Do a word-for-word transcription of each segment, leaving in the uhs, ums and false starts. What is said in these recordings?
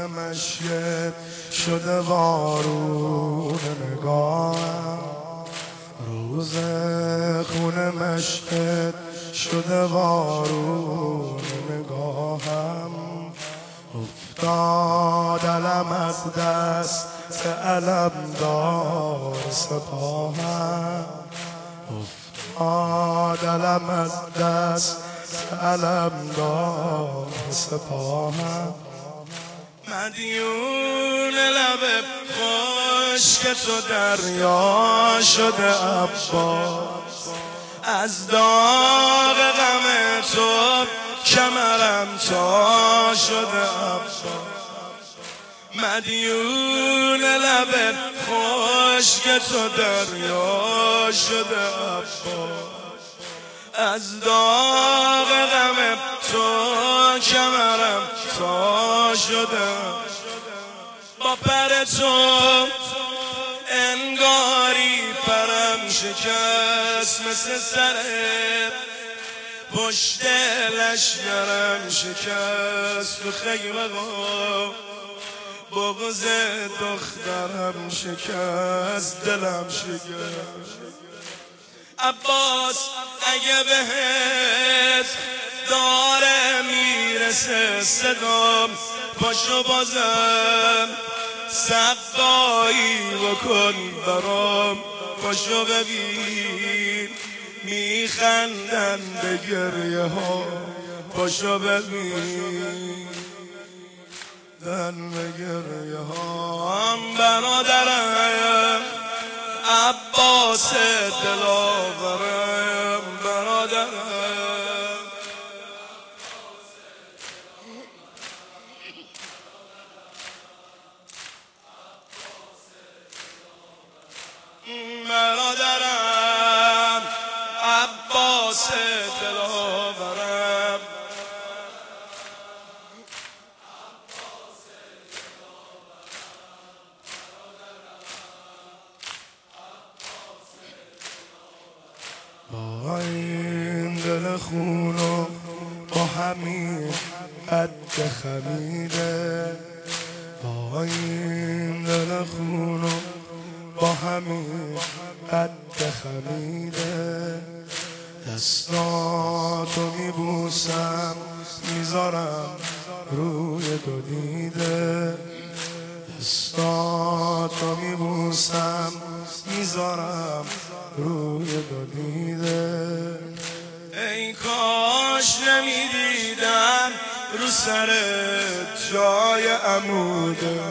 مشیت شده وارون نگاهم، روز خون مشیت شده وارون نگاهم. افتاد علم از دست علم دار سپاهم، افتاد علم از دست علم دار سپاهم. مدیون لب خشک تو دریا شده عباس، از داغ غم تو کمرم تا شده عباس. مدیون لب خشک تو دریا شده عباس، از داغ غم تو کمرم تا شده. با پر تو انگاری پرم شکست، مثل سر پشت لشگرم شکست. تو خیمه ها بغض دخترم شکست، دلم شکست. عباس اگه بهت داره میرسه صدام، پاشو بازم سقایی بکن برام. پاشو ببین میخندن به گریه ها، پاشو ببین دن به گریه ها. برادرم عباس دلاورم، برادرم برادرم عباس دلاورم. با این دل خونو با همین قد خمیده، با این دل خونو با همین قد خمیده. دستاتو میبوسم میذارم روی دو دیده، دستاتو میبوسم میذارم روی دو دیده. ای کاش نمیدیدم رو سر جای عموده،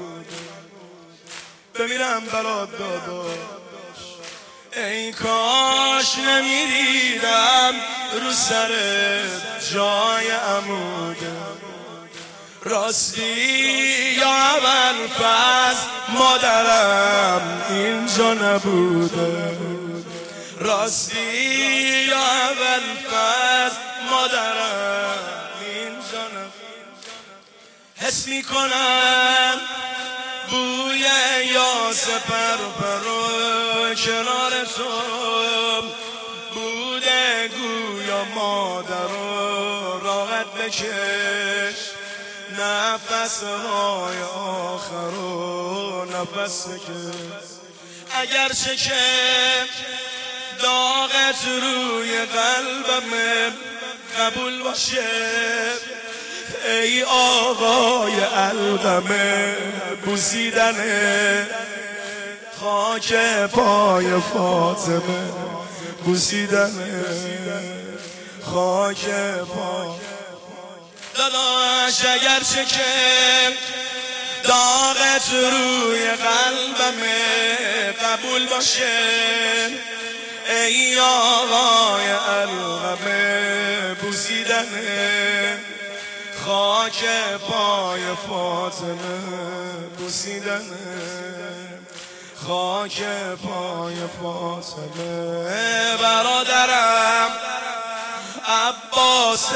بمیرم برات داداش. ای کاش نمیدیدم رو سر جای عموده. راستی یا اول پس مادرم اینجا نبوده، راستی یا اول پس مادرم اینجا نبوده. حس میکنم بوی یاس پرپرو کنار تو بوده، گویا مادرو راحت بکش نفس های آخرو نفس بکش. اگرچه که داغت روی قلبم قبول باشه، ای آقای علقمه بوسیدن خاک پای فاطمه، بوسیدن خاک پای داداش. اگرچه که داغت روی قلبم قبول باشه، ای آقای علقمه بوسیدن خاک پای فاطمه، بوسیدن خاک پای فاطمه. برادرم عباس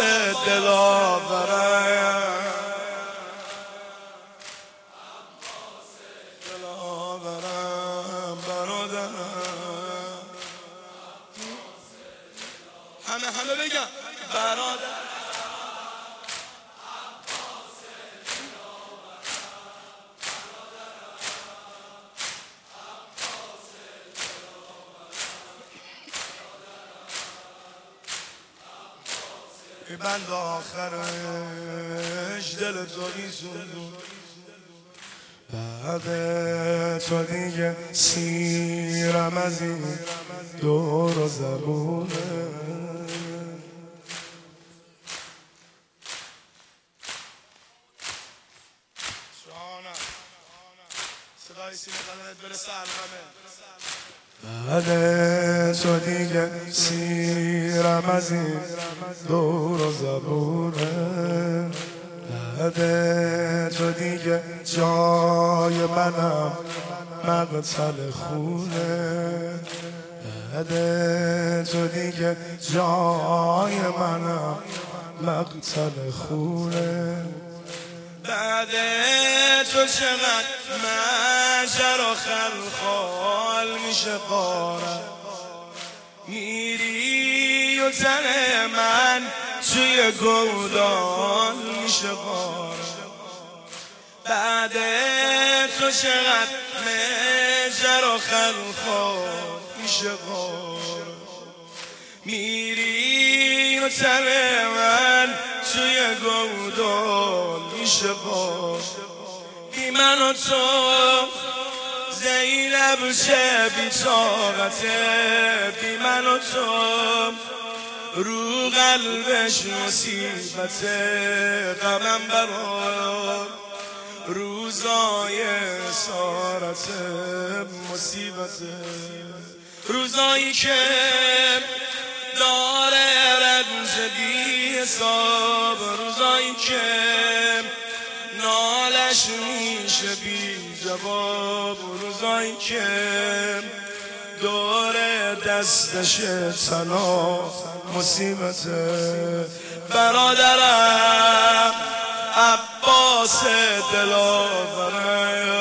دلاورم، دلاورم برادرم. همه همه بگم برادرم بند آخرش دل تو بیسون بعد تو دیگه سیرم از این دور و زبونه صدای سینه قلبت برسه الغمه بعد تو دیگه سیرم از این دور و زبونه بعد تو دیگه جای منم مقتل خونه بعد تو دیگه جای منم مقتل خونه بعد تو چقدر مجر و خلخال میشه قارم میری و تن من توی گودال میشه قارم بعد تو چقدر مجر و خلخال میشه قارم میری و تن من توی گودال میشه قارم بی من و تو زینب چه بی طاقته بی من و تو رو قلبش مصیبته غمم برام روزای اسارت مصیبته روزایی که داره رنج بی حساب روزایی که نالش میشه بی جواب روزایی که دور دستش تنها مصیبته برادرم عباس دلاوره